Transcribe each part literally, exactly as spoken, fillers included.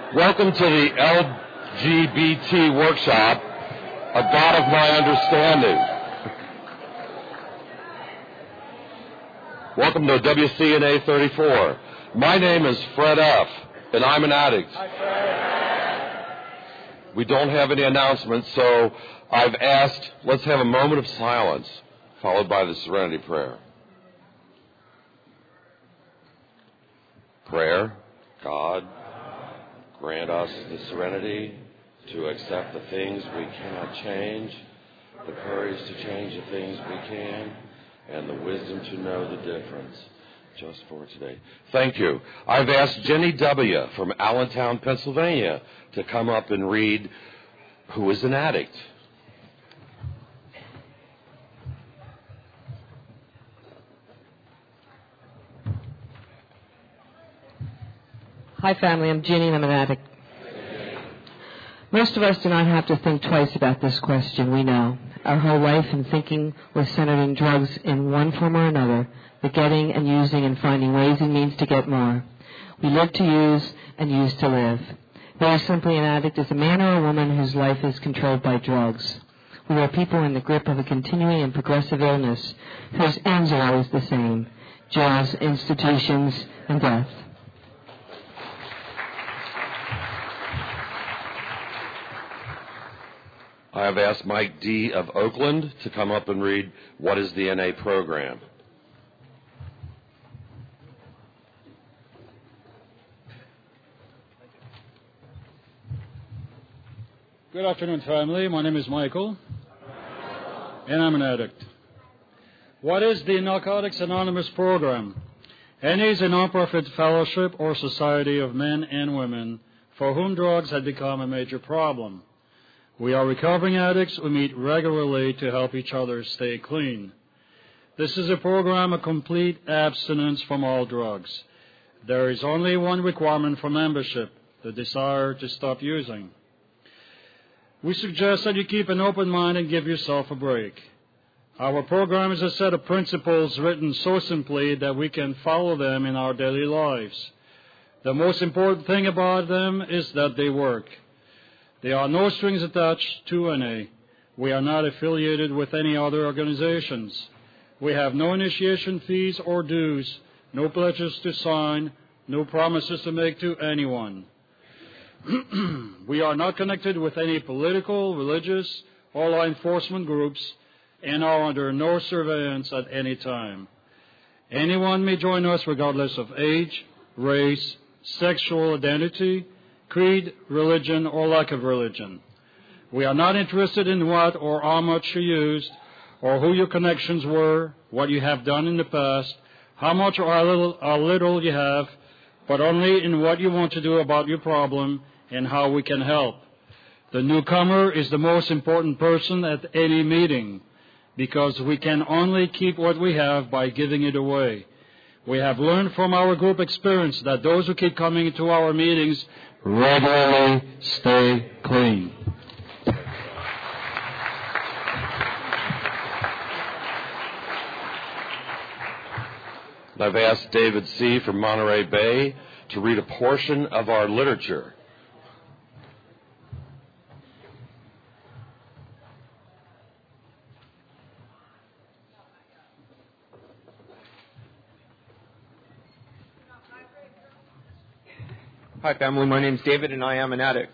Welcome to the L G B T workshop, A God of My Understanding. Welcome to W C N A thirty-four. My name is Fred F., and I'm an addict. Hi, Fred. We don't have any announcements, so I've asked, let's have a moment of silence, followed by the Serenity Prayer. Prayer. God, grant us the serenity to accept the things we cannot change, the courage to change the things we can, and the wisdom to know the difference. Just for today. Thank you. I've asked Jenny W. from Allentown, Pennsylvania, to come up and read Who is an Addict? Hi, family. I'm Ginny, and I'm an addict. Most of us do not have to think twice about this question. We know. Our whole life and thinking was centered in drugs in one form or another, the getting and using and finding ways and means to get more. We live to use and use to live. Very simply, an addict is a man or a woman whose life is controlled by drugs. We are people in the grip of a continuing and progressive illness whose ends are always the same: jails, institutions, and death. I have asked Mike D. of Oakland to come up and read What is the N A Program? Good afternoon, family. My name is Michael, and I'm an addict. What is the Narcotics Anonymous program? N A is a nonprofit fellowship or society of men and women for whom drugs had become a major problem. We are recovering addicts who meet regularly to help each other stay clean. This is a program of complete abstinence from all drugs. There is only one requirement for membership: the desire to stop using. We suggest that you keep an open mind and give yourself a break. Our program is a set of principles written so simply that we can follow them in our daily lives. The most important thing about them is that they work. There are no strings attached to N A. We are not affiliated with any other organizations. We have no initiation fees or dues, no pledges to sign, no promises to make to anyone. We are not connected with any political, religious, or law enforcement groups and are under no surveillance at any time. Anyone may join us regardless of age, race, sexual identity, creed, religion, or lack of religion. We are not interested in what or how much you used, or who your connections were, what you have done in the past, how much or how little, how little you have, but only in what you want to do about your problem and how we can help. The newcomer is the most important person at any meeting, because we can only keep what we have by giving it away. We have learned from our group experience that those who keep coming to our meetings regularly stay clean. I've asked David C. from Monterey Bay to read a portion of our literature. Hi, family. My name's David, and I am an addict.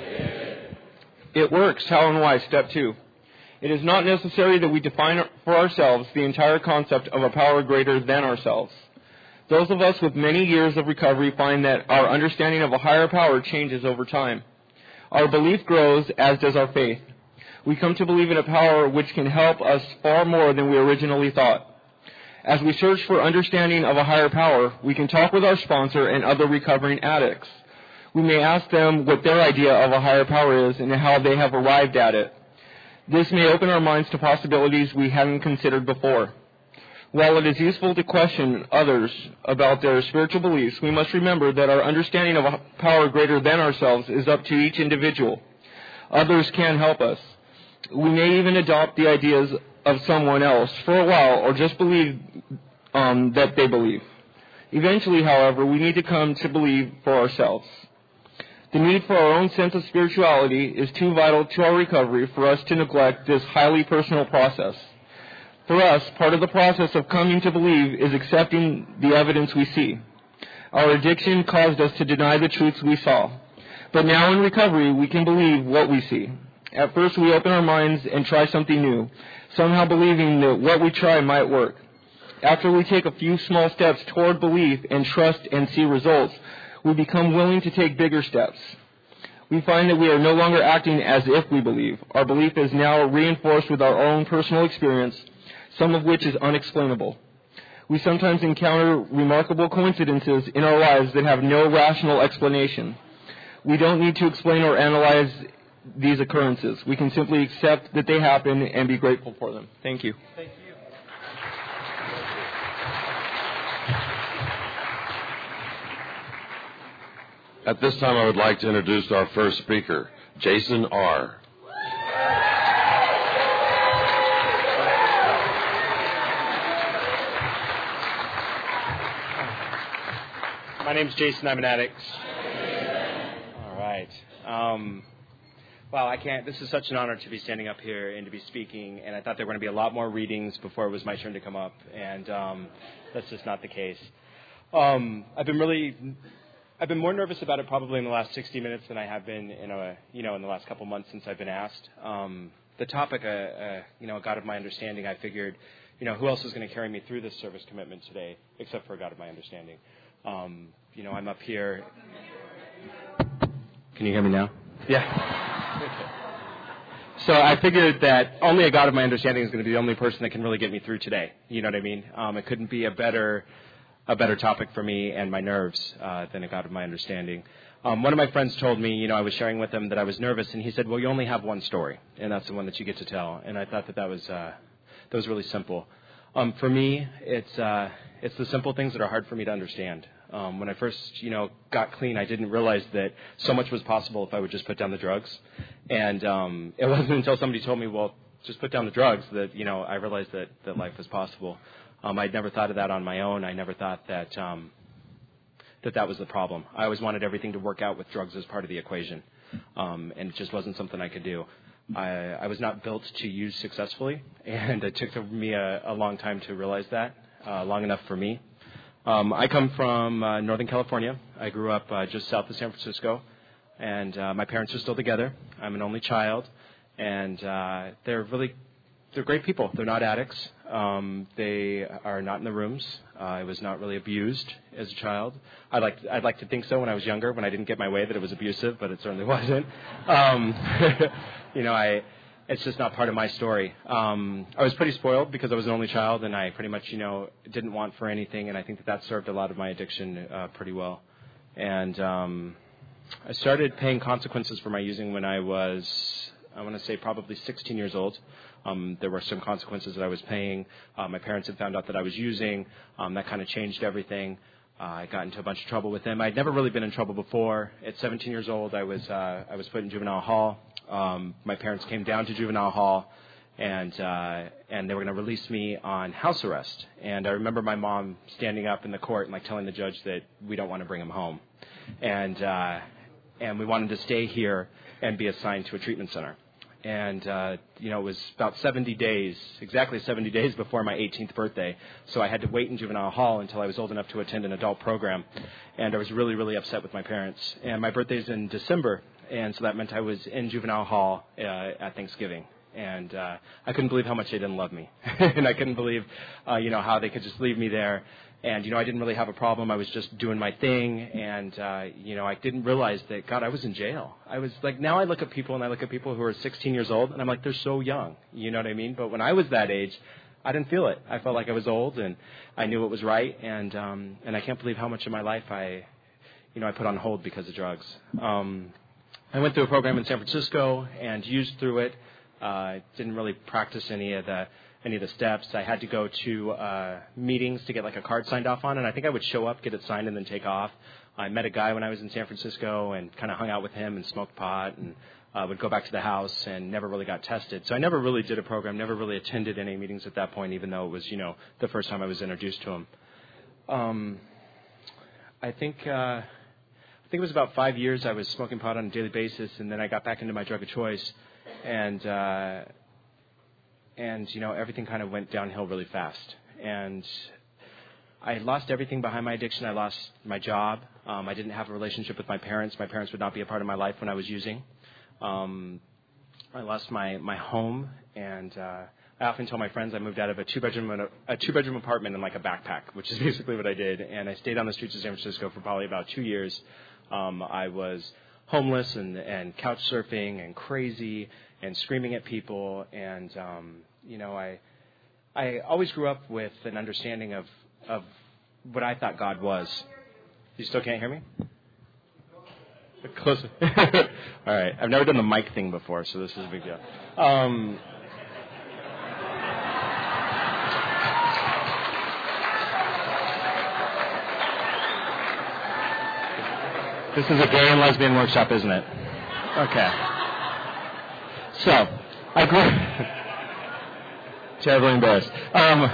It works. How and why? Step two. It is not necessary that we define for ourselves the entire concept of a power greater than ourselves. Those of us with many years of recovery find that our understanding of a higher power changes over time. Our belief grows, as does our faith. We come to believe in a power which can help us far more than we originally thought. As we search for understanding of a higher power, we can talk with our sponsor and other recovering addicts. We may ask them what their idea of a higher power is and how they have arrived at it. This may open our minds to possibilities we hadn't considered before. While it is useful to question others about their spiritual beliefs, we must remember that our understanding of a power greater than ourselves is up to each individual. Others can help us. We may even adopt the ideas of someone else for a while or just believe um, that they believe. Eventually, however, we need to come to believe for ourselves. The need for our own sense of spirituality is too vital to our recovery for us to neglect this highly personal process. For us, part of the process of coming to believe is accepting the evidence we see. Our addiction caused us to deny the truths we saw. But now in recovery, we can believe what we see. At first, we open our minds and try something new, somehow believing that what we try might work. After we take a few small steps toward belief and trust and see results, we become willing to take bigger steps. We find that we are no longer acting as if we believe. Our belief is now reinforced with our own personal experience, some of which is unexplainable. We sometimes encounter remarkable coincidences in our lives that have no rational explanation. We don't need to explain or analyze these occurrences. We can simply accept that they happen and be grateful for them. Thank you. Thank you. At this time, I would like to introduce our first speaker, Jason R. My name's Jason. I'm an addict. All right. Um, wow, I can't. This is such an honor to be standing up here and to be speaking. And I thought there were going to be a lot more readings before it was my turn to come up, and um, that's just not the case. Um, I've been really, I've been more nervous about it probably in the last sixty minutes than I have been in a, you know, in the last couple months since I've been asked. Um, the topic, uh, uh, you know, a God of my understanding. I figured, you know, who else is going to carry me through this service commitment today, except for a God of my understanding. Um, you know, I'm up here. Can you hear me now? Yeah. So I figured that only a God of my understanding is going to be the only person that can really get me through today. You know what I mean? Um, it couldn't be a better, a better topic for me and my nerves uh, than a God of my understanding. Um, one of my friends told me, you know, I was sharing with him that I was nervous, and he said, "Well, you only have one story, and that's the one that you get to tell." And I thought that that was uh, that was really simple. Um, for me, it's uh, it's the simple things that are hard for me to understand. Um, when I first, you know, got clean, I didn't realize that so much was possible if I would just put down the drugs. And um, it wasn't until somebody told me, well, just put down the drugs, that, you know, I realized that, that life was possible. Um, I'd never thought of that on my own. I never thought that, um, that that was the problem. I always wanted everything to work out with drugs as part of the equation. Um, and it just wasn't something I could do. I, I was not built to use successfully, and it took me a, a long time to realize that, uh, long enough for me. Um, I come from uh, Northern California. I grew up uh, just south of San Francisco, and uh, my parents are still together. I'm an only child, and uh, they're really they're great people. They're not addicts. Um, they are not in the rooms. Uh, I was not really abused as a child. I'd like I'd like to think so when I was younger, when I didn't get my way, that it was abusive, but it certainly wasn't. Um, you know, I. It's just not part of my story. Um, I was pretty spoiled because I was an only child, and I pretty much, you know, didn't want for anything, and I think that that served a lot of my addiction uh, pretty well. And um, I started paying consequences for my using when I was, I want to say, probably sixteen years old. Um, there were some consequences that I was paying. Uh, my parents had found out that I was using. Um, that kind of changed everything. Uh, I got into a bunch of trouble with them. I'd never really been in trouble before. At seventeen years old, I was uh, I was put in juvenile hall. Um, my parents came down to juvenile hall, and uh, and they were going to release me on house arrest. And I remember my mom standing up in the court and like telling the judge that we don't want to bring him home, and uh, and we wanted to stay here and be assigned to a treatment center. And uh, you know, it was about seventy days, exactly seventy days before my eighteenth birthday. So I had to wait in juvenile hall until I was old enough to attend an adult program. And I was really, really upset with my parents. And my birthday's in December. And so that meant I was in juvenile hall uh, at Thanksgiving. And uh, I couldn't believe how much they didn't love me. And I couldn't believe, uh, you know, how they could just leave me there. And, you know, I didn't really have a problem. I was just doing my thing. And, uh, you know, I didn't realize that, God, I was in jail. I was like, now I look at people and I look at people who are sixteen years old, and I'm like, they're so young. You know what I mean? But when I was that age, I didn't feel it. I felt like I was old, and I knew what was right. And um, and I can't believe how much of my life I, you know, I put on hold because of drugs. Um I went through a program in San Francisco and used through it. Uh, didn't really practice any of the any of the steps. I had to go to uh, meetings to get like a card signed off on, and I think I would show up, get it signed, and then take off. I met a guy when I was in San Francisco and kind of hung out with him and smoked pot, and uh, would go back to the house and never really got tested. So I never really did a program, never really attended any meetings at that point, even though it was, you know, the first time I was introduced to him. Um, I think. Uh, I think it was about five years I was smoking pot on a daily basis, and then I got back into my drug of choice, and uh, and you know everything kind of went downhill really fast, and I lost everything behind my addiction. I lost my job. Um, I didn't have a relationship with my parents. My parents would not be a part of my life when I was using. Um, I lost my my home, and uh, I often tell my friends I moved out of a two bedroom a two bedroom apartment in like a backpack, which is basically what I did, and I stayed on the streets of San Francisco for probably about two years. Um, I was homeless and, and couch surfing and crazy and screaming at people. And, um, you know, I I always grew up with an understanding of, of what I thought God was. You still can't hear me? Closer. All right. I've never done the mic thing before, so this is a big deal. Um, This is a gay and lesbian workshop, isn't it? Okay. So, I grew... Terribly embarrassed. Um,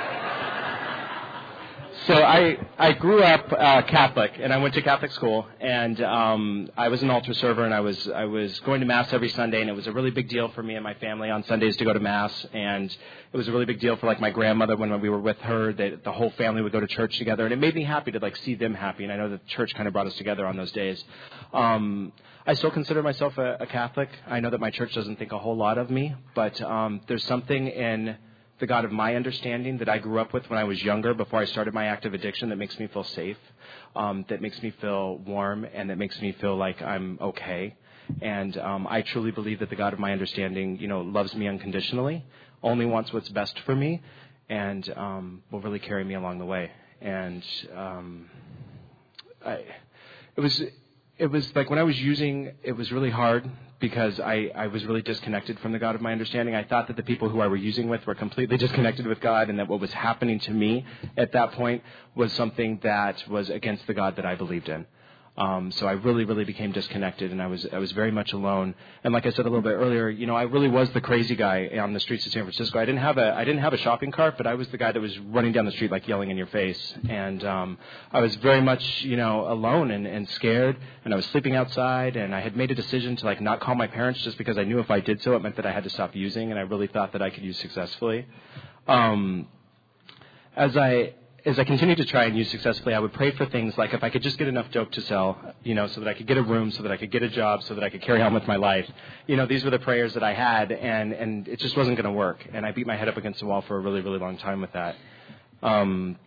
so I I grew up uh, Catholic, and I went to Catholic school, and um, I was an altar server, and I was I was going to Mass every Sunday, and it was a really big deal for me and my family on Sundays to go to Mass, and it was a really big deal for like my grandmother when we were with her, that the whole family would go to church together, and it made me happy to like see them happy, and I know that the church kind of brought us together on those days. Um, I still consider myself a, a Catholic. I know that my church doesn't think a whole lot of me, but um, there's something in the God of my understanding that I grew up with when I was younger, before I started my active addiction, that makes me feel safe, um, that makes me feel warm, and that makes me feel like I'm okay. And um, I truly believe that the God of my understanding, you know, loves me unconditionally, only wants what's best for me, and um, will really carry me along the way. And um, I, it was, it was like when I was using, it was really hard, because I, I was really disconnected from the God of my understanding. I thought that the people who I were using with were completely disconnected with God, and that what was happening to me at that point was something that was against the God that I believed in. Um, so I really, really became disconnected, and I was I was very much alone. And like I said a little bit earlier, you know, I really was the crazy guy on the streets of San Francisco. I didn't have a I didn't have a shopping cart, but I was the guy that was running down the street like yelling in your face. And um, I was very much, you know, alone and, and scared. And I was sleeping outside. And I had made a decision to like not call my parents, just because I knew if I did so, it meant that I had to stop using. And I really thought that I could use successfully. Um, as I As I continued to try and use successfully, I would pray for things like if I could just get enough dope to sell, you know, so that I could get a room, so that I could get a job, so that I could carry on with my life. You know, these were the prayers that I had, and, and it just wasn't going to work. And I beat my head up against the wall for a really, really long time with that. Um,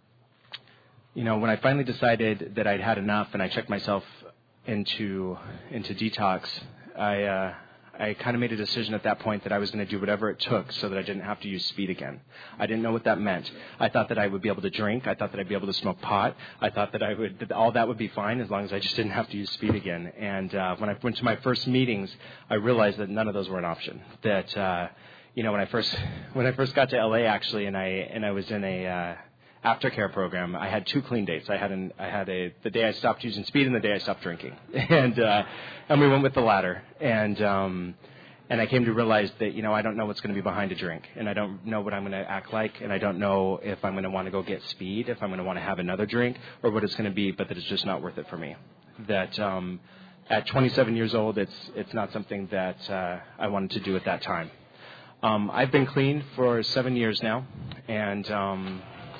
you know, when I finally decided that I'd had enough and I checked myself into into detox, I... Uh, I kind of made a decision at that point that I was going to do whatever it took so that I didn't have to use speed again. I didn't know what that meant. I thought that I would be able to drink. I thought that I'd be able to smoke pot. I thought that I would, that all that would be fine as long as I just didn't have to use speed again. And uh, when I went to my first meetings, I realized that none of those were an option. That uh, you know, when I first when I first got to L A actually, and I and I was in a uh, aftercare program, I had two clean dates. I had an I had a the day I stopped using speed and the day I stopped drinking, and uh, and we went with the latter. And um, and I came to realize that, you know, I don't know what's going to be behind a drink, and I don't know what I'm going to act like, and I don't know if I'm going to want to go get speed, if I'm going to want to have another drink, or what it's going to be, but that it's just not worth it for me. That um, at twenty-seven years old, it's it's not something that uh, I wanted to do at that time. Um, I've been clean for seven years now, and um,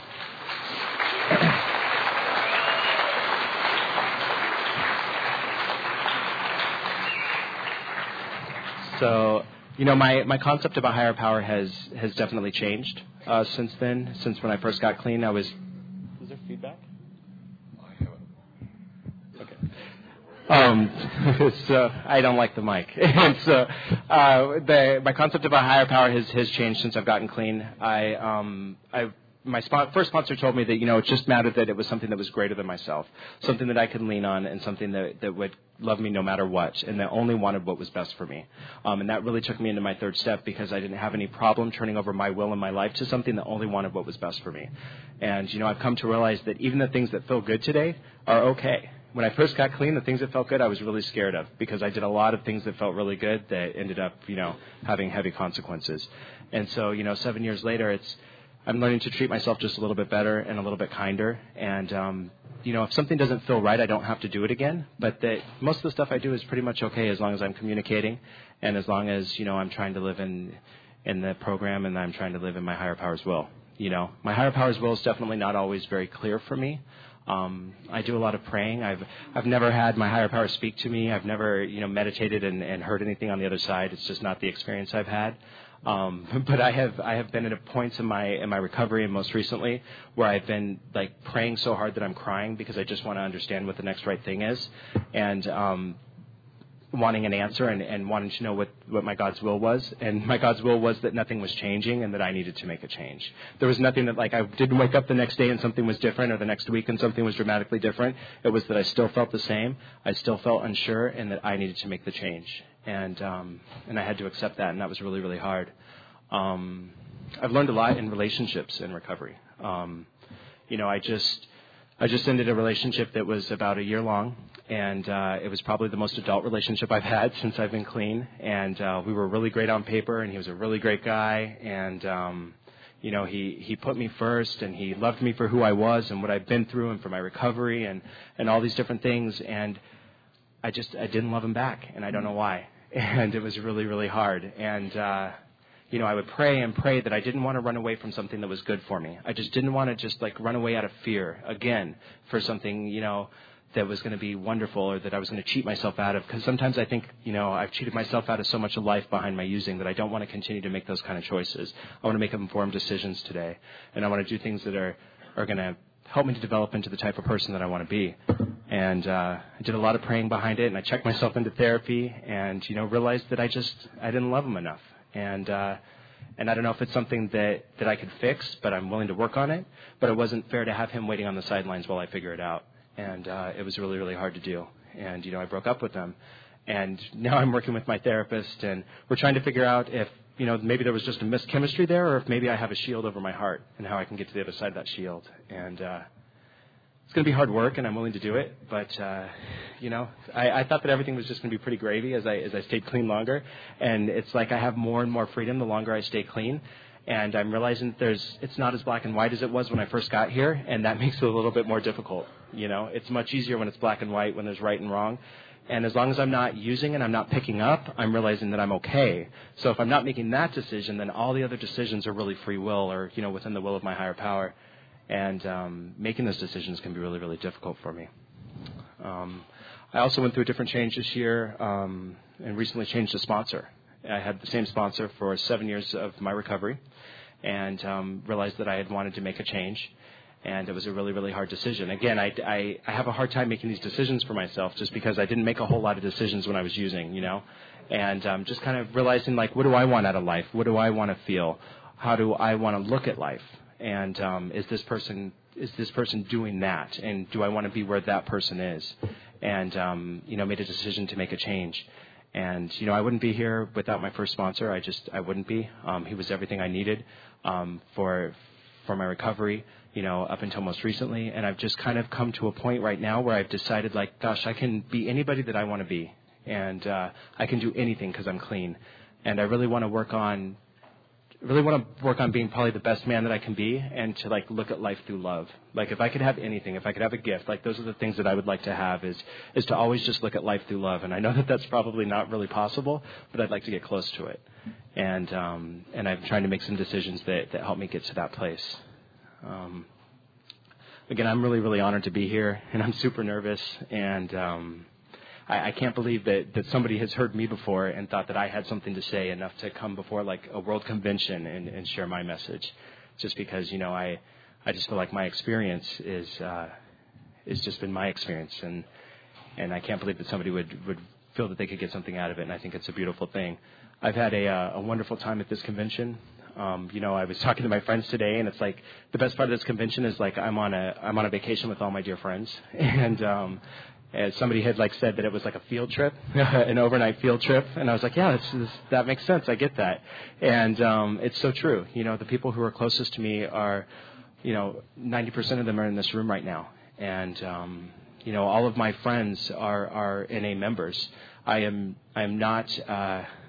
so, you know, my, my concept of a higher power has, has definitely changed uh, since then. Since when I first got clean, I was... Is there feedback? Okay. Um, so I don't like the mic. And so uh, the, my concept of a higher power has, has changed since I've gotten clean. I... Um, I My spon- first sponsor told me that, you know, it just mattered that it was something that was greater than myself, something that I could lean on, and something that, that would love me no matter what, and that only wanted what was best for me. Um, and that really took me into my third step, because I didn't have any problem turning over my will and my life to something that only wanted what was best for me. And, you know, I've come to realize that even the things that feel good today are okay. When I first got clean, the things that felt good, I was really scared of, because I did a lot of things that felt really good that ended up, you know, having heavy consequences. And so, you know, seven years later, it's I'm learning to treat myself just a little bit better and a little bit kinder. And, um, you know, if something doesn't feel right, I don't have to do it again. But that most of the stuff I do is pretty much okay as long as I'm communicating and as long as, you know, I'm trying to live in in the program and I'm trying to live in my higher power's will. You know, my higher power's will is definitely not always very clear for me. Um, I do a lot of praying. I've I've never had my higher power speak to me. I've never, you know, meditated and, and heard anything on the other side. It's just not the experience I've had. Um, but I have I have been at a point in my in my recovery and most recently where I've been like praying so hard that I'm crying because I just want to understand what the next right thing is, and um, wanting an answer and, and wanting to know what, what my God's will was. And my God's will was that nothing was changing and that I needed to make a change. There was nothing that like I didn't wake up the next day and something was different or the next week and something was dramatically different. It was that I still felt the same. I still felt unsure and that I needed to make the change. And um, and I had to accept that, and that was really, really hard. Um, I've learned a lot in relationships in recovery. Um, you know, I just I just ended a relationship that was about a year long, and uh, it was probably the most adult relationship I've had since I've been clean. And uh, we were really great on paper, and he was a really great guy. And um, you know, he he put me first, and he loved me for who I was and what I've been through, and for my recovery, and and all these different things. And I just I didn't love him back, and I don't know why. And it was really, really hard. And, uh, you know, I would pray and pray that I didn't want to run away from something that was good for me. I just didn't want to just, like, run away out of fear, again, for something, you know, that was going to be wonderful or that I was going to cheat myself out of. Because sometimes I think, you know, I've cheated myself out of so much of life behind my using that I don't want to continue to make those kind of choices. I want to make informed decisions today. And I want to do things that are, are going to help me to develop into the type of person that I want to be. And uh, I did a lot of praying behind it, and I checked myself into therapy and, you know, realized that I just, I didn't love him enough. And uh, and I don't know if it's something that, that I could fix, but I'm willing to work on it. But it wasn't fair to have him waiting on the sidelines while I figure it out. And uh, it was really, really hard to do. And, you know, I broke up with them. And now I'm working with my therapist, and we're trying to figure out if, you know, maybe there was just a mischemistry there, or if maybe I have a shield over my heart and how I can get to the other side of that shield. And uh, it's going to be hard work, and I'm willing to do it. But, uh, you know, I, I thought that everything was just going to be pretty gravy as I as I stayed clean longer. And it's like I have more and more freedom the longer I stay clean. And I'm realizing that there's it's not as black and white as it was when I first got here, and that makes it a little bit more difficult. You know, it's much easier when it's black and white, when there's right and wrong. And as long as I'm not using and I'm not picking up, I'm realizing that I'm okay. So if I'm not making that decision, then all the other decisions are really free will or, you know, within the will of my higher power. And um, making those decisions can be really, really difficult for me. Um, I also went through a different change this year um, and recently changed a sponsor. I had the same sponsor for seven years of my recovery and um, realized that I had wanted to make a change. And it was a really, really hard decision. Again, I, I, I have a hard time making these decisions for myself just because I didn't make a whole lot of decisions when I was using, you know. And um, just kind of realizing, like, what do I want out of life? What do I want to feel? How do I want to look at life? And um, is this person is this person doing that? And do I want to be where that person is? And, um, you know, made a decision to make a change. And, you know, I wouldn't be here without my first sponsor. I just I wouldn't be. Um, he was everything I needed um, for for my recovery, you know, up until most recently. And I've just kind of come to a point right now where I've decided, like, gosh, I can be anybody that I want to be. And uh, I can do anything because I'm clean. And I really want to work on, really want to work on being probably the best man that I can be and to, like, look at life through love. Like, if I could have anything, if I could have a gift, like, those are the things that I would like to have is, is to always just look at life through love. And I know that that's probably not really possible, but I'd like to get close to it. And um, and I'm trying to make some decisions that, that help me get to that place. Um, again, I'm really, really honored to be here, and I'm super nervous, and um, I, I can't believe that, that somebody has heard me before and thought that I had something to say enough to come before, like, a world convention and, and share my message, just because, you know, I, I just feel like my experience is uh, is just been my experience, and and I can't believe that somebody would, would feel that they could get something out of it, and I think it's a beautiful thing. I've had a, uh, a wonderful time at this convention. Um, you know, I was talking to my friends today, and it's like the best part of this convention is like I'm on a I'm on a vacation with all my dear friends, and um, as somebody had like said that it was like a field trip, an overnight field trip, and I was like, yeah, this is, that makes sense. I get that, and um, it's so true. You know, the people who are closest to me are, you know, ninety percent of them are in this room right now, and um, you know, all of my friends are are N A members. I am I am not. Uh,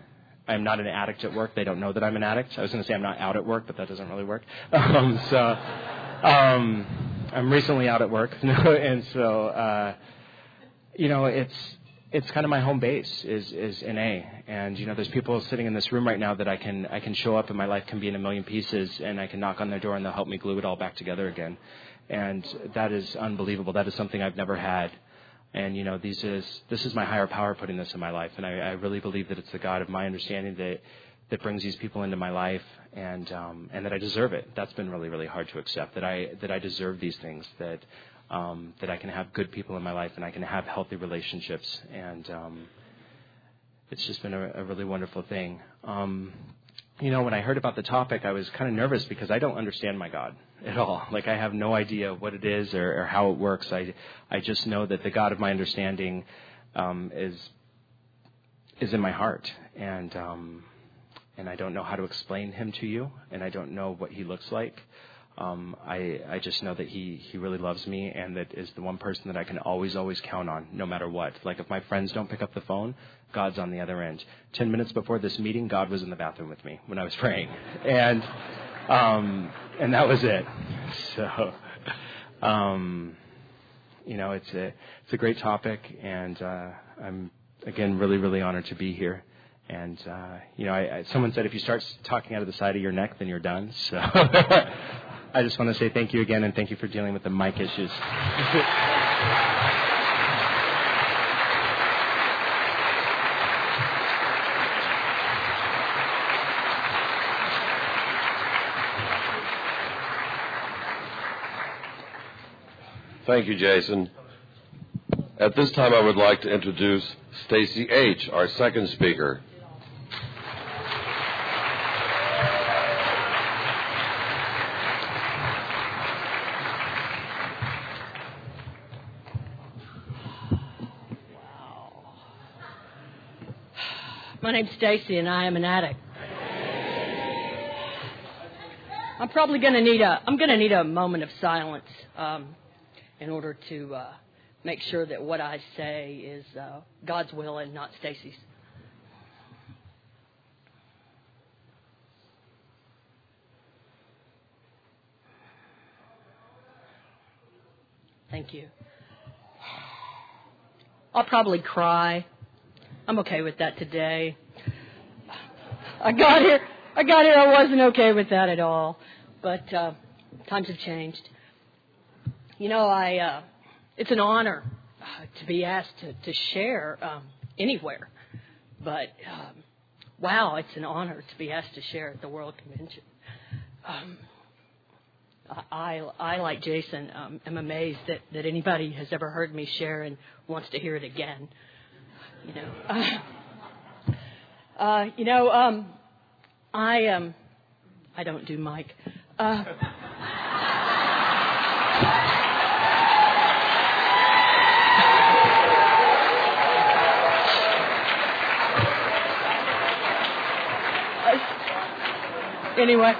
I'm not an addict at work. They don't know that I'm an addict. I was going to say I'm not out at work, but that doesn't really work. Um, so um, I'm recently out at work, and so uh, you know, it's it's kind of my home base is is N A. And you know, there's people sitting in this room right now that I can I can show up, and my life can be in a million pieces, and I can knock on their door, and they'll help me glue it all back together again. And that is unbelievable. That is something I've never had. And, you know, these is, this is my higher power putting this in my life. And I, I really believe that it's the God of my understanding that, that brings these people into my life, and, um, and that I deserve it. That's been really, really hard to accept, that I, that I deserve these things, that, um, that I can have good people in my life and I can have healthy relationships. And, um, it's just been a, a really wonderful thing. Um, you know, when I heard about the topic, I was kind of nervous because I don't understand my God at all. Like, I have no idea what it is or, or how it works. I, I just know that the God of my understanding um, is is in my heart, and um, and I don't know how to explain him to you, and I don't know what he looks like. Um, I I just know that he he really loves me, and that is the one person that I can always always count on, no matter what. Like, if my friends don't pick up the phone, God's on the other end. Ten minutes before this meeting, God was in the bathroom with me when I was praying, and um, and that was it. So, um, you know, it's a it's a great topic, and uh, I'm again really really honored to be here. And uh, you know, I, I, someone said if you start talking out of the side of your neck, then you're done. So I just want to say thank you again, and thank you for dealing with the mic issues. Thank you, Jason. At this time, I would like to introduce Stacy H., our second speaker. My name's Stacy, and I am an addict. I'm probably going to need a I'm going to need a moment of silence um, in order to uh, make sure that what I say is uh, God's will and not Stacy's. Thank you. I'll probably cry. I'm okay with that today. I got here. I got here. I wasn't okay with that at all. But uh, times have changed. You know, I. Uh, it's an honor uh, to be asked to, to share um, anywhere. But um, wow, it's an honor to be asked to share at the World Convention. Um, I, I, like Jason, um, am amazed that, that anybody has ever heard me share and wants to hear it again. You know, uh, uh, you know, um, I um, I don't do Mike. Uh, anyway,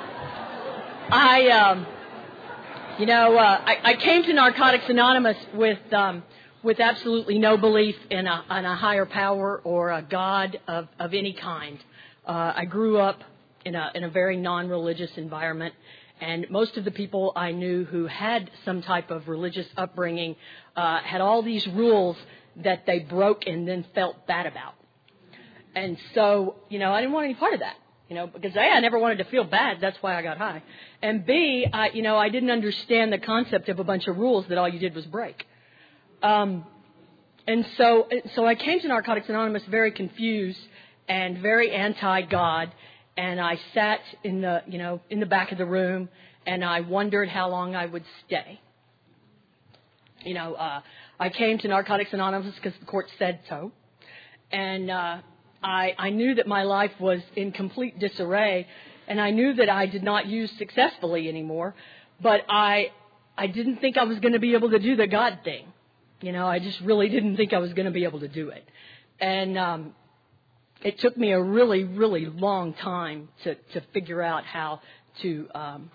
I um, you know, uh, I, I came to Narcotics Anonymous with. Um, with absolutely no belief in a, in a higher power or a God of, of any kind. Uh, I grew up in a, in a very non-religious environment, and most of the people I knew who had some type of religious upbringing uh, had all these rules that they broke and then felt bad about. And so, you know, I didn't want any part of that, you know, because A, I never wanted to feel bad. That's why I got high. And B, I, you know, I didn't understand the concept of a bunch of rules that all you did was break. Um, and so, so I came to Narcotics Anonymous very confused and very anti-God, and I sat in the, you know, in the back of the room, and I wondered how long I would stay. You know, uh, I came to Narcotics Anonymous because the court said so, and uh, I, I knew that my life was in complete disarray, and I knew that I did not use successfully anymore, but I, I didn't think I was going to be able to do the God thing. You know, I just really didn't think I was going to be able to do it. And um, it took me a really, really long time to, to figure out how to um,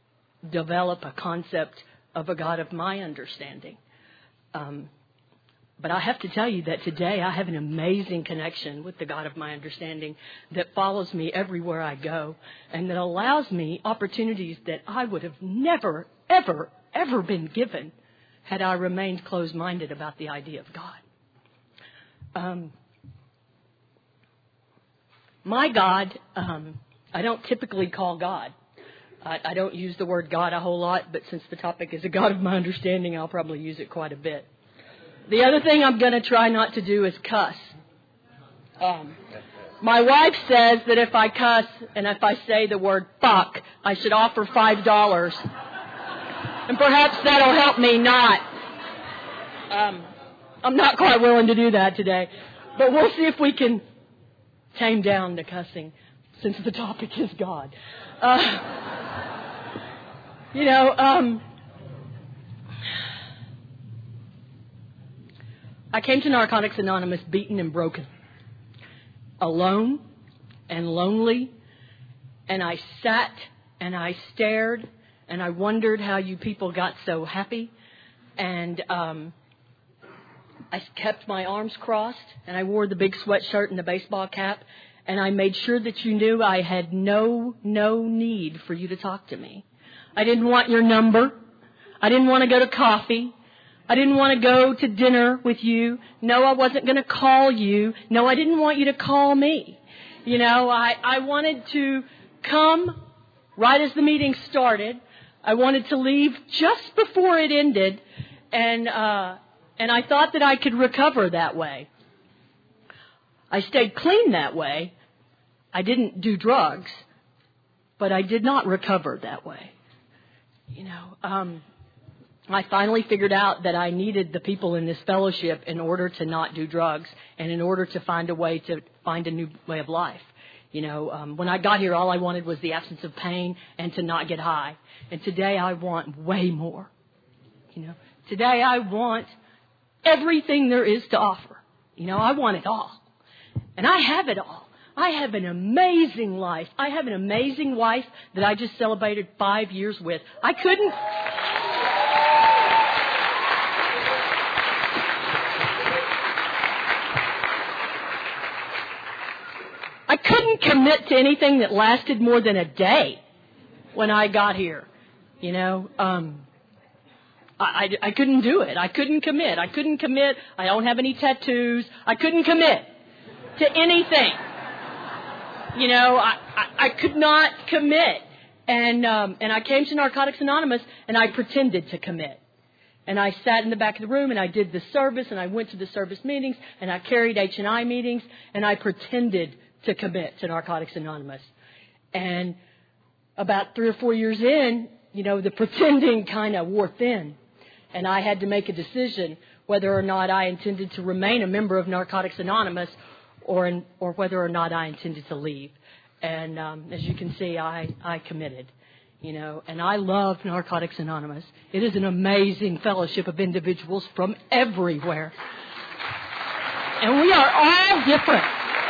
develop a concept of a God of my understanding. Um, But I have to tell you that today I have an amazing connection with the God of my understanding that follows me everywhere I go and that allows me opportunities that I would have never, ever, ever been given had I remained closed-minded about the idea of God. Um, my God, um, I don't typically call God. I, I don't use the word God a whole lot, but since the topic is a God of my understanding, I'll probably use it quite a bit. The other thing I'm going to try not to do is cuss. Um, my wife says that if I cuss and if I say the word fuck, I should offer five dollars. And perhaps that'll help me not. Um, I'm not quite willing to do that today. But we'll see if we can tame down the cussing since the topic is God. Uh, you know, um... I came to Narcotics Anonymous beaten and broken, alone and lonely, and I sat and I stared and I wondered how you people got so happy, and um, I kept my arms crossed and I wore the big sweatshirt and the baseball cap, and I made sure that you knew I had no, no need for you to talk to me. I didn't want your number. I didn't want to go to coffee. I didn't want to go to dinner with you. No, I wasn't going to call you. No, I didn't want you to call me. You know, I, I wanted to come right as the meeting started. I wanted to leave just before it ended, and uh, and I thought that I could recover that way. I stayed clean that way. I didn't do drugs, but I did not recover that way. You know, um... I finally figured out that I needed the people in this fellowship in order to not do drugs and in order to find a way to find a new way of life. You know, um, when I got here, all I wanted was the absence of pain and to not get high. And today I want way more. You know, today I want everything there is to offer. You know, I want it all. And I have it all. I have an amazing life. I have an amazing wife that I just celebrated five years with. I couldn't... I couldn't commit to anything that lasted more than a day when I got here. You know, um, I, I, I couldn't do it. I couldn't commit. I couldn't commit. I don't have any tattoos. I couldn't commit to anything. You know, I, I, I could not commit. And um, and I came to Narcotics Anonymous and I pretended to commit. And I sat in the back of the room and I did the service and I went to the service meetings and I carried H and I meetings and I pretended to commit to Narcotics Anonymous. And about three or four years in, you know, the pretending kind of wore thin. And I had to make a decision whether or not I intended to remain a member of Narcotics Anonymous or in, or whether or not I intended to leave. And um, as you can see, I, I committed. You know, and I love Narcotics Anonymous. It is an amazing fellowship of individuals from everywhere. And we are all different.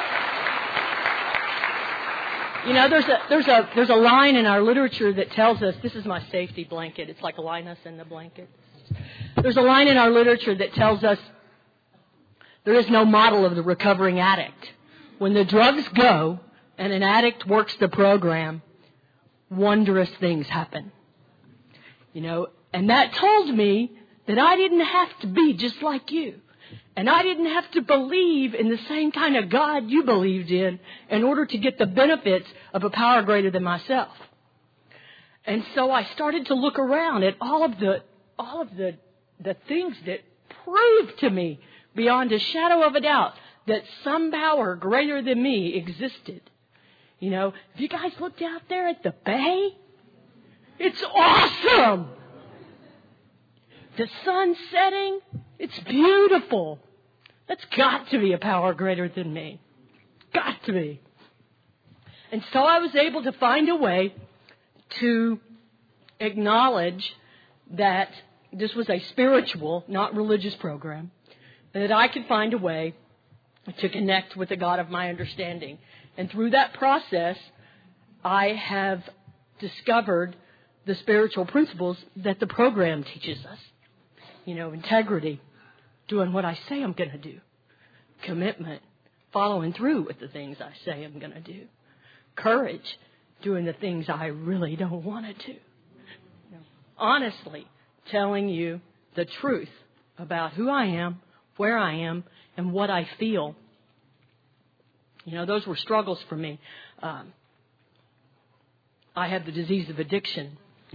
You know, there's a there's a there's a line in our literature that tells us, this is my safety blanket. It's like Linus in the blanket. There's a line in our literature that tells us there is no model of the recovering addict. When the drugs go and an addict works the program, wondrous things happen. You know, and that told me that I didn't have to be just like you. And I didn't have to believe in the same kind of God you believed in in order to get the benefits of a power greater than myself. And so I started to look around at all of the all of the the things that proved to me beyond a shadow of a doubt that some power greater than me existed. You know, if you guys looked out there at the bay, it's awesome. The sun setting, it's beautiful. That's got to be a power greater than me. Got to be. And so I was able to find a way to acknowledge that this was a spiritual, not religious program, and that I could find a way to connect with the God of my understanding. And through that process, I have discovered the spiritual principles that the program teaches us. You know, integrity, doing what I say I'm going to do. Commitment, following through with the things I say I'm going to do. Courage, doing the things I really don't want to do. Honestly, telling you the truth about who I am, where I am, and what I feel. You know, those were struggles for me. Um, I have the disease of addiction.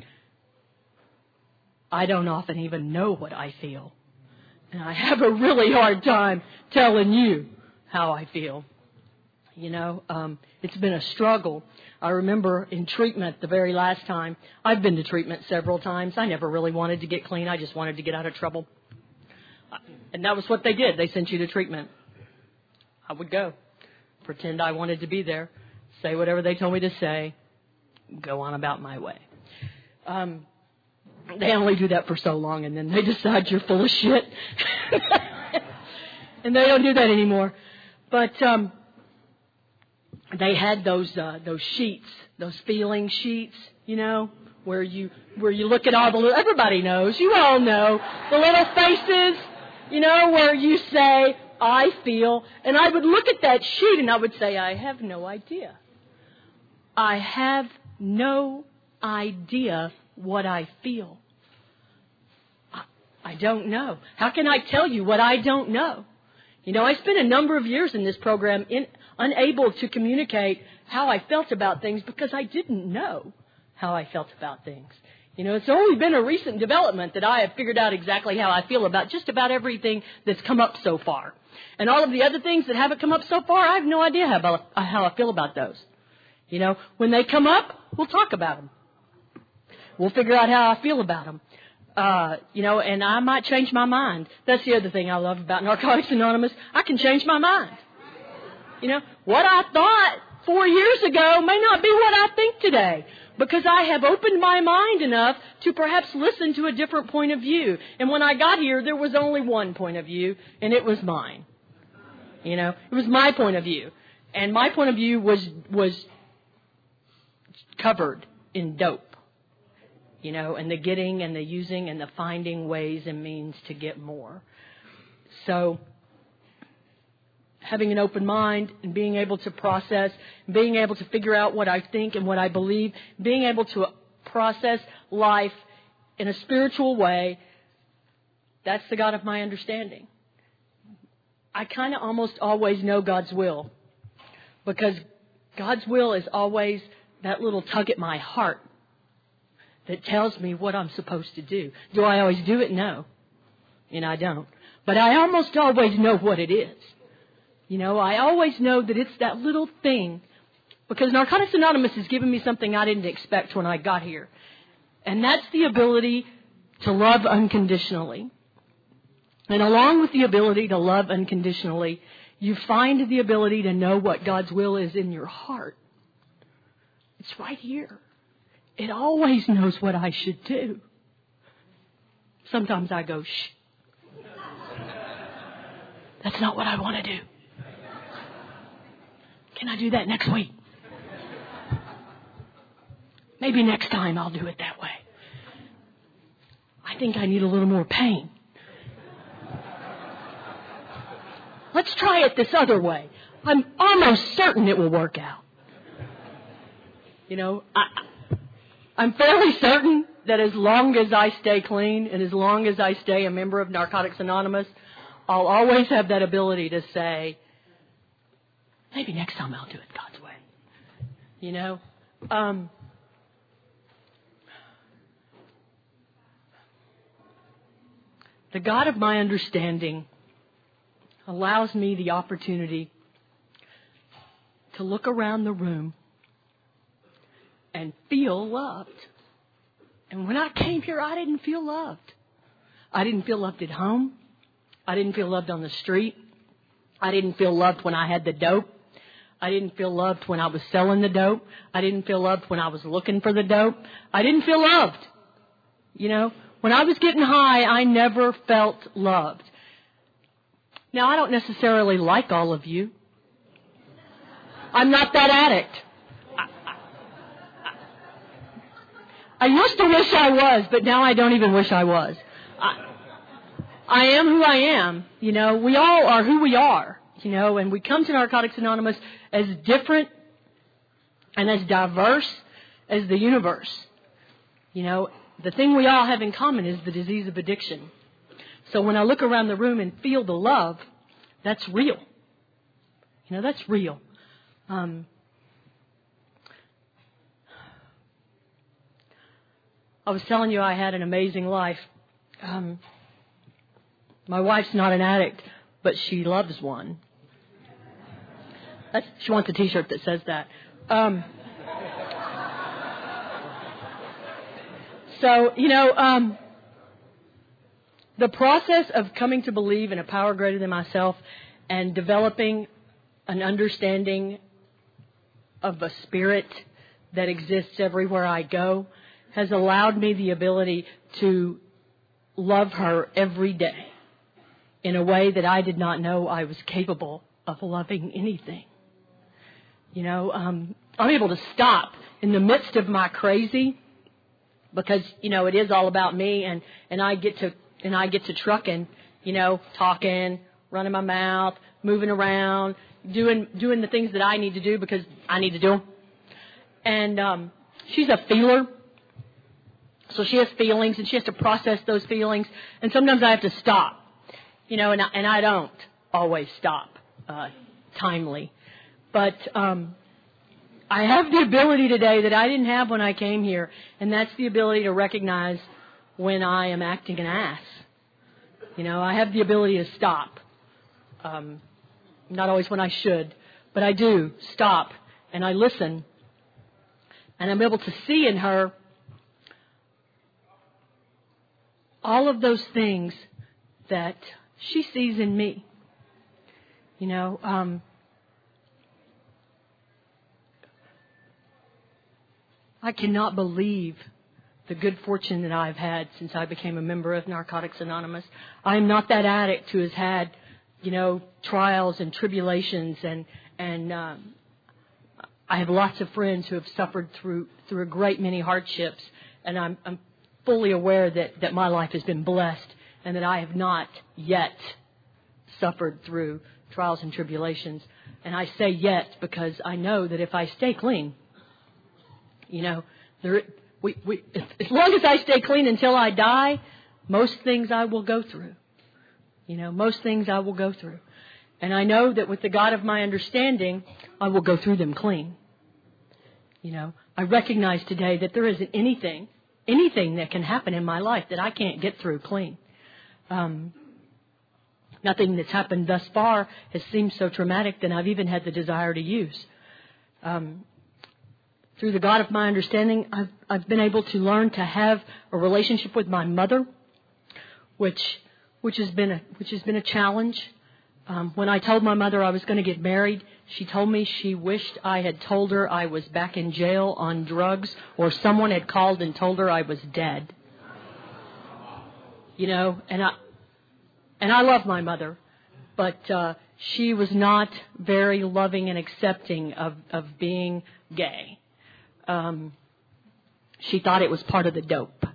I don't often even know what I feel. And I have a really hard time telling you how I feel. You know, um, it's been a struggle. I remember in treatment the very last time. I've been to treatment several times. I never really wanted to get clean. I just wanted to get out of trouble. And that was what they did. They sent you to treatment. I would go. Pretend I wanted to be there. Say whatever they told me to say. Go on about my way. Um, they only do that for so long, and then they decide you're full of shit. And they don't do that anymore. But um, they had those uh, those sheets, those feeling sheets, you know, where you where you look at all the little, everybody knows, you all know, the little faces, you know, where you say, I feel, and I would look at that sheet and I would say, I have no idea. I have no idea what I feel. I, I don't know. How can I tell you what I don't know? You know, I spent a number of years in this program in, unable to communicate how I felt about things because I didn't know how I felt about things. You know, it's only been a recent development that I have figured out exactly how I feel about just about everything that's come up so far. And all of the other things that haven't come up so far, I have no idea how, about, how I feel about those. You know, when they come up, we'll talk about them. We'll figure out how I feel about them. Uh, you know, and I might change my mind. That's the other thing I love about Narcotics Anonymous. I can change my mind. You know, what I thought four years ago may not be what I think today, because I have opened my mind enough to perhaps listen to a different point of view. And when I got here, there was only one point of view, and it was mine. You know, it was my point of view. And my point of view was was covered in dope. You know, and the getting and the using and the finding ways and means to get more. So having an open mind and being able to process, being able to figure out what I think and what I believe, being able to process life in a spiritual way, that's the God of my understanding. I kind of almost always know God's will, because God's will is always that little tug at my heart that tells me what I'm supposed to do. Do I always do it? No. And I don't. But I almost always know what it is. You know, I always know that it's that little thing, because Narcotics Anonymous has given me something I didn't expect when I got here. And that's the ability to love unconditionally. And along with the ability to love unconditionally, you find the ability to know what God's will is in your heart. It's right here. It always knows what I should do. Sometimes I go, shh. That's not what I want to do. Can I do that next week? Maybe next time I'll do it that way. I think I need a little more pain. Let's try it this other way. I'm almost certain it will work out. You know, I... I'm fairly certain that as long as I stay clean and as long as I stay a member of Narcotics Anonymous, I'll always have that ability to say, maybe next time I'll do it God's way. You know? Um, the God of my understanding allows me the opportunity to look around the room and feel loved. And when I came here, I didn't feel loved. I didn't feel loved at home. I didn't feel loved on the street. I didn't feel loved when I had the dope. I didn't feel loved when I was selling the dope. I didn't feel loved when I was looking for the dope. I didn't feel loved. You know, when I was getting high, I never felt loved. Now, I don't necessarily like all of you. I'm not that addict. I used to wish I was, but now I don't even wish I was. I, I am who I am. You know, we all are who we are. You know, and we come to Narcotics Anonymous as different and as diverse as the universe. You know, the thing we all have in common is the disease of addiction. So when I look around the room and feel the love, that's real. You know, that's real. Um, I was telling you I had an amazing life. Um, my wife's not an addict, but she loves one. That's, she wants a T-shirt that says that. Um, so, you know, um, the process of coming to believe in a power greater than myself and developing an understanding of a spirit that exists everywhere I go has allowed me the ability to love her every day in a way that I did not know I was capable of loving anything. You know, um, I'm able to stop in the midst of my crazy because, you know, it is all about me, and, and I get to and I get to trucking, you know, talking, running my mouth, moving around, doing doing the things that I need to do because I need to do them. And um, she's a feeler. So she has feelings, and she has to process those feelings. And sometimes I have to stop, you know, and I, and I don't always stop uh, timely. But um, I have the ability today that I didn't have when I came here, and that's the ability to recognize when I am acting an ass. You know, I have the ability to stop. Um, not always when I should, but I do stop, and I listen, and I'm able to see in her all of those things that she sees in me. You know, um, I cannot believe the good fortune that I've had since I became a member of Narcotics Anonymous. I am not that addict who has had, you know, trials and tribulations, and and um, I have lots of friends who have suffered through through a great many hardships, and I'm, I'm fully aware that, that my life has been blessed and that I have not yet suffered through trials and tribulations. And I say yet because I know that if I stay clean, you know, there, we, we, as, as long as I stay clean until I die, most things I will go through. You know, most things I will go through. And I know that with the God of my understanding, I will go through them clean. You know, I recognize today that there isn't anything, anything that can happen in my life that I can't get through clean. Um, nothing that's happened thus far has seemed so traumatic that I've even had the desire to use. Um, through the God of my understanding, I've, I've been able to learn to have a relationship with my mother, which which has been a, which has been a challenge. Um, when I told my mother I was going to get married, she told me she wished I had told her I was back in jail on drugs, or someone had called and told her I was dead. You know, and I and I love my mother, but uh, she was not very loving and accepting of, of being gay. Um, she thought it was part of the dope.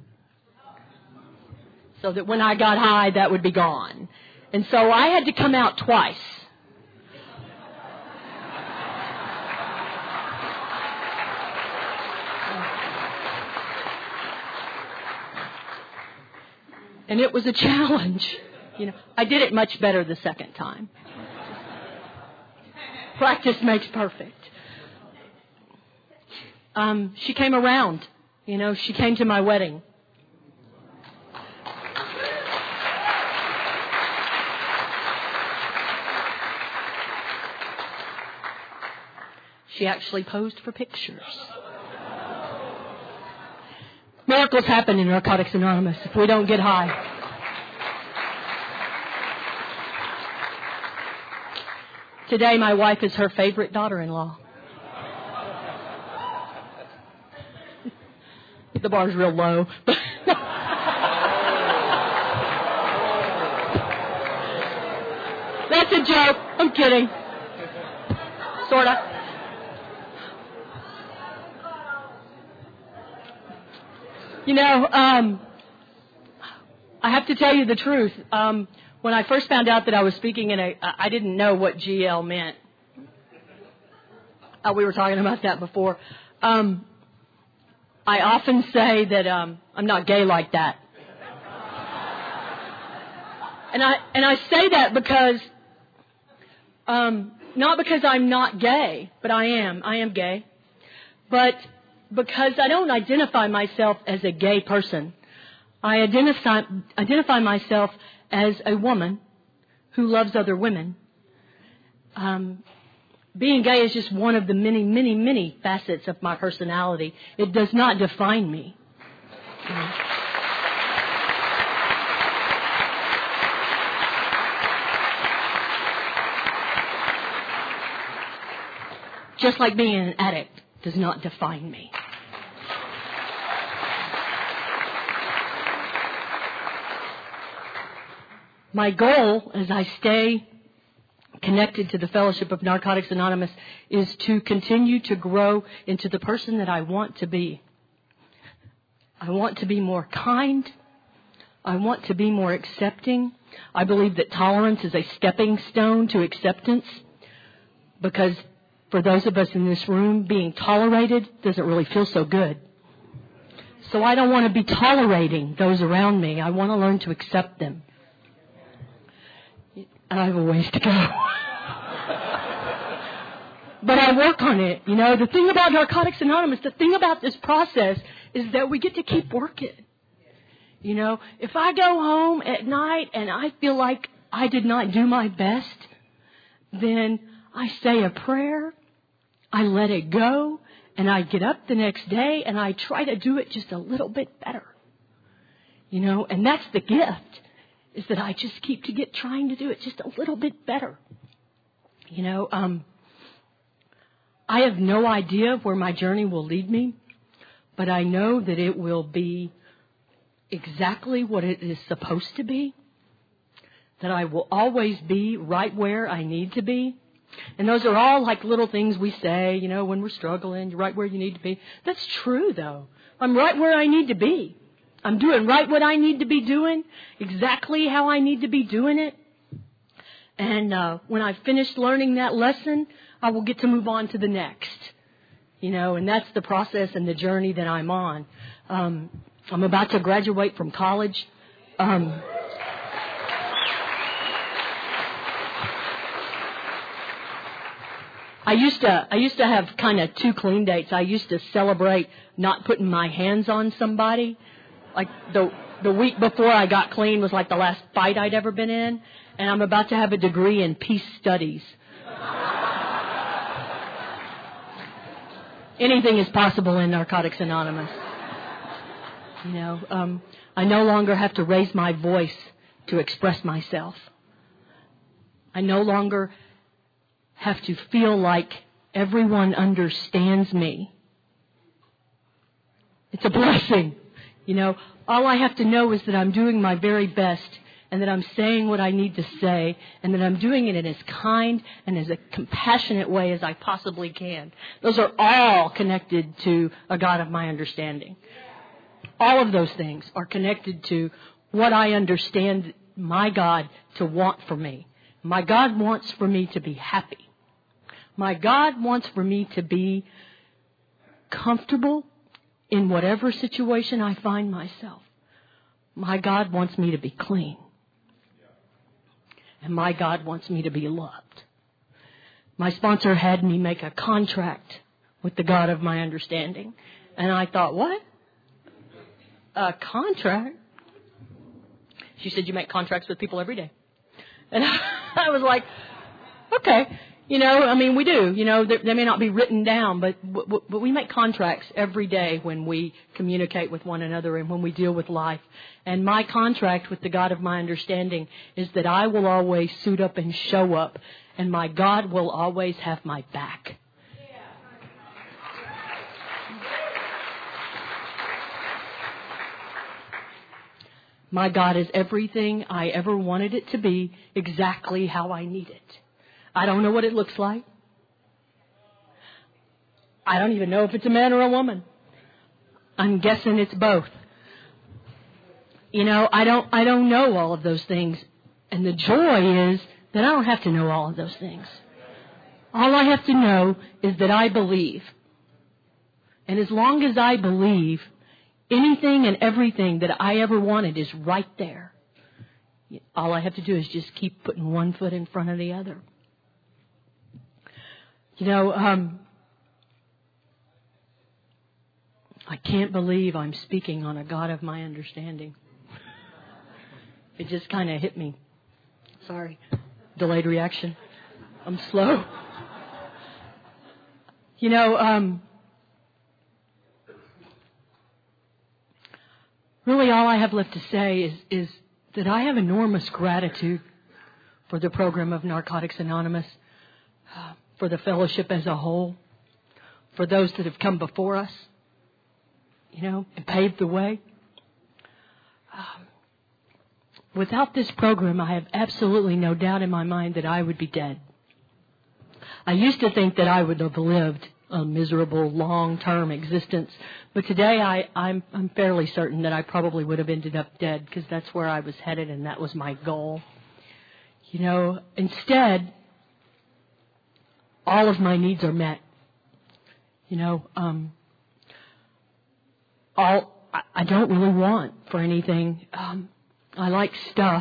So that when I got high, that would be gone. And so I had to come out twice. And it was a challenge. You know, I did it much better the second time. Practice makes perfect. Um, she came around. You know, she came to my wedding. She actually posed for pictures. Miracles happen in Narcotics Anonymous if we don't get high. Today, my wife is her favorite daughter-in-law. The bar's real low. That's a joke. I'm kidding. Sorta. You know, um, I I have to tell you the truth. Um, when I first found out that I was speaking in a, I didn't know what G L meant. Uh, we were talking about that before. Um, I often say that um, I'm not gay like that. And I and I say that because, um, not because I'm not gay, but I am. I am gay. But because I don't identify myself as a gay person. I identify, identify myself as a woman who loves other women. Um, being gay is just one of the many, many, many facets of my personality. It does not define me. Um, Just like being an addict does not define me. My goal, as I stay connected to the Fellowship of Narcotics Anonymous, is to continue to grow into the person that I want to be. I want to be more kind. I want to be more accepting. I believe that tolerance is a stepping stone to acceptance, because for those of us in this room, being tolerated doesn't really feel so good. So I don't want to be tolerating those around me. I want to learn to accept them. And I have a ways to go. But I work on it. You know, the thing about Narcotics Anonymous, the thing about this process is that we get to keep working. You know, if I go home at night and I feel like I did not do my best, then I say a prayer, I let it go, and I get up the next day and I try to do it just a little bit better. You know, and that's the gift, is that I just keep to get trying to do it just a little bit better. You know, um, I have no idea where my journey will lead me, but I know that it will be exactly what it is supposed to be, that I will always be right where I need to be. And those are all like little things we say, you know, when we're struggling, you're right where you need to be. That's true, though. I'm right where I need to be. I'm doing right what I need to be doing, exactly how I need to be doing it. And uh, when I've finished learning that lesson, I will get to move on to the next. You know, and that's the process and the journey that I'm on. Um, I'm about to graduate from college. Um, I used to I used to have kind of two clean dates. I used to celebrate not putting my hands on somebody. Like the the week before I got clean was like the last fight I'd ever been in. And I'm about to have a degree in peace studies. Anything is possible in Narcotics Anonymous. You know, um, I no longer have to raise my voice to express myself. I no longer have to feel like everyone understands me. It's a blessing. You know, all I have to know is that I'm doing my very best, and that I'm saying what I need to say, and that I'm doing it in as kind and as a compassionate way as I possibly can. Those are all connected to a God of my understanding. All of those things are connected to what I understand my God to want for me. My God wants for me to be happy. My God wants for me to be comfortable in whatever situation I find myself. My God wants me to be clean. And my God wants me to be loved. My sponsor had me make a contract with the God of my understanding. And I thought, what? A contract? She said, you make contracts with people every day. And I was like, okay. You know, I mean, we do. You know, they, they may not be written down, but but we make contracts every day when we communicate with one another and when we deal with life. And my contract with the God of my understanding is that I will always suit up and show up, and my God will always have my back. My God is everything I ever wanted it to be, exactly how I need it. I don't know what it looks like. I don't even know if it's a man or a woman. I'm guessing it's both. You know, I don't, I don't know all of those things. And the joy is that I don't have to know all of those things. All I have to know is that I believe. And as long as I believe, anything and everything that I ever wanted is right there. All I have to do is just keep putting one foot in front of the other. You know, um, I can't believe I'm speaking on a God of my understanding. It just kind of hit me. Sorry. Delayed reaction. I'm slow. You know, um, really all I have left to say is, is that I have enormous gratitude for the program of Narcotics Anonymous, uh, for the fellowship as a whole, for those that have come before us, you know, and paved the way. Um, without this program, I have absolutely no doubt in my mind that I would be dead. I used to think that I would have lived a miserable, long-term existence, but today I, I'm, I'm fairly certain that I probably would have ended up dead because that's where I was headed and that was my goal. You know, instead, all of my needs are met. You know, um, all I, I don't really want for anything. Um, I like stuff,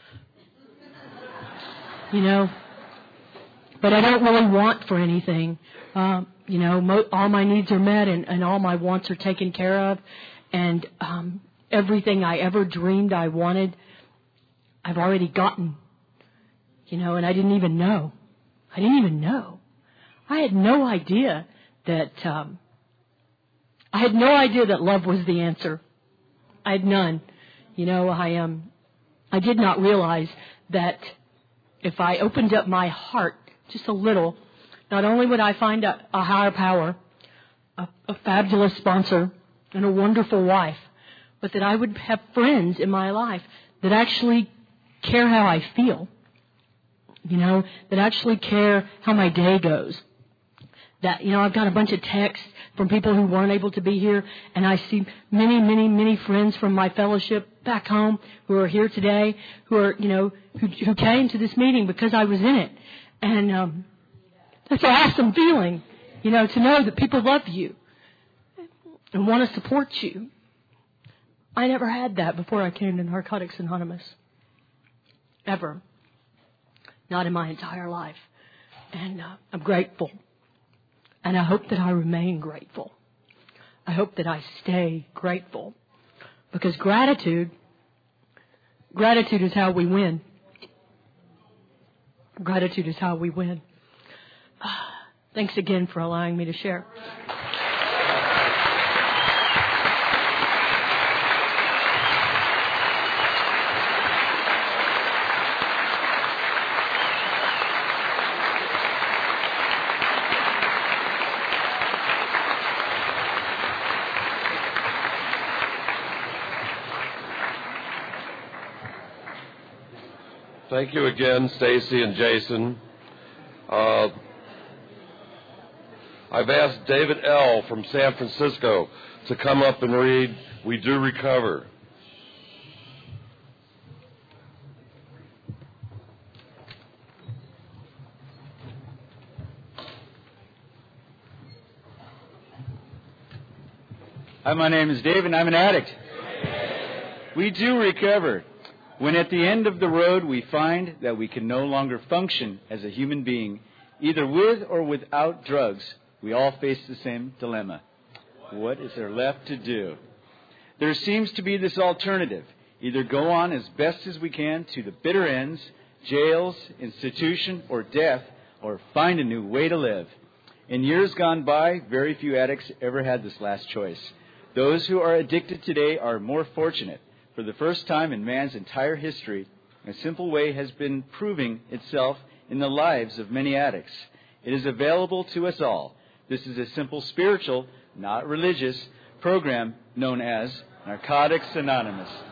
you know, but I don't really want for anything. Um, you know, mo- all my needs are met and, and all my wants are taken care of. And um, everything I ever dreamed I wanted, I've already gotten. You know, and I didn't even know. I didn't even know. I had no idea that, um, I had no idea that love was the answer. I had none. You know, I um, I did not realize that if I opened up my heart just a little, not only would I find a, a higher power, a, a fabulous sponsor, and a wonderful wife, but that I would have friends in my life that actually care how I feel, you know, that actually care how my day goes. That, you know, I've got a bunch of texts from people who weren't able to be here, and I see many, many, many friends from my fellowship back home who are here today, who are, you know, who, who came to this meeting because I was in it. And um, that's an awesome feeling, you know, to know that people love you and want to support you. I never had that before I came to Narcotics Anonymous. Ever. Not in my entire life. And uh, I'm grateful. And I hope that I remain grateful. I hope that I stay grateful. Because gratitude, gratitude is how we win. Gratitude is how we win. Thanks again for allowing me to share. Thank you again, Stacy and Jason. Uh, I've asked David L. from San Francisco to come up and read We Do Recover. Hi, my name is Dave, and I'm an addict. We do recover. When at the end of the road we find that we can no longer function as a human being, either with or without drugs, we all face the same dilemma. What is there left to do? There seems to be this alternative. Either go on as best as we can to the bitter ends, jails, institution, or death, or find a new way to live. In years gone by, very few addicts ever had this last choice. Those who are addicted today are more fortunate. For the first time in man's entire history, a simple way has been proving itself in the lives of many addicts. It is available to us all. This is a simple spiritual, not religious, program known as Narcotics Anonymous.